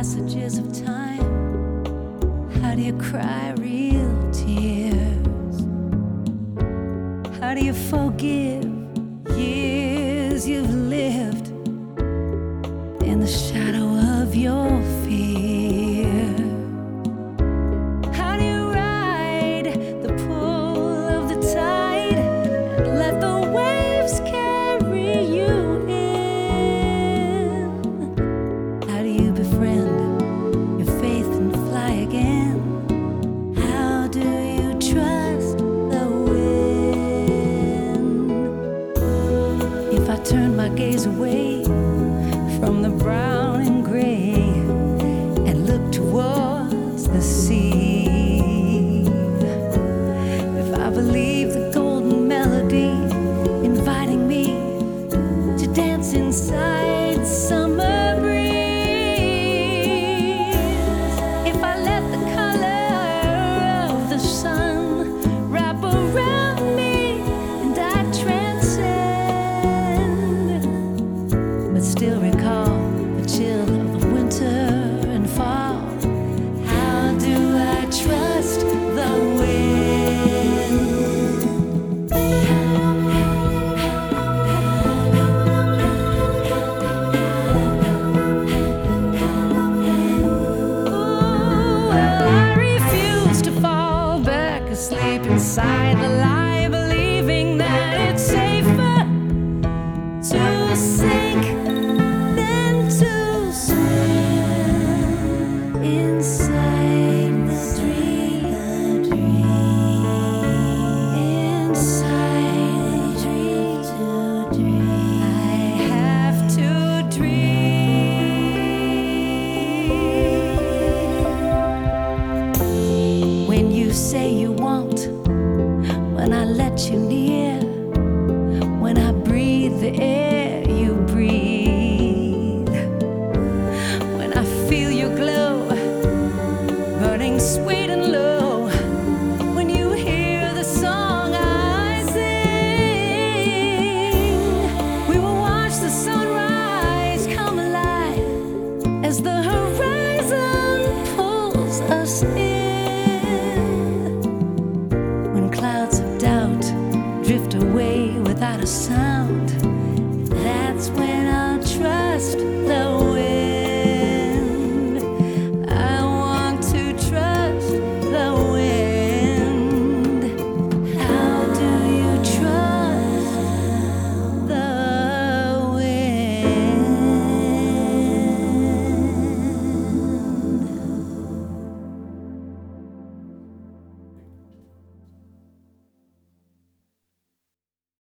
passages of time? How do you cry real tears? How do you forgive years you've lived in the shadow of your fear? How do you ride the pull of the tide and let the waves carry you in? How do you befriend your faith and fly again? How do you trust the wind? If I turn my gaze away from the brown and gray and look towards the sea, if I believe the golden melody inviting me to dance inside summer breeze, if I let the color of the sun wrap around me and I transcend, but still recall the chill of the winter and fall, how do I trust the wind? Ooh, well, I refuse to fall back asleep inside the lie, believing that it's safer to sink than to swim inside the dream, inside the dream. I have to dream. When you say you won't, when I let you near, when I breathe the air you breathe, when I feel your glow burning sweet and low, when you hear the song I sing, we will watch the sunrise come alive as the horizon pulls us in. When clouds of doubt drift away without a sound, that's when I'll trust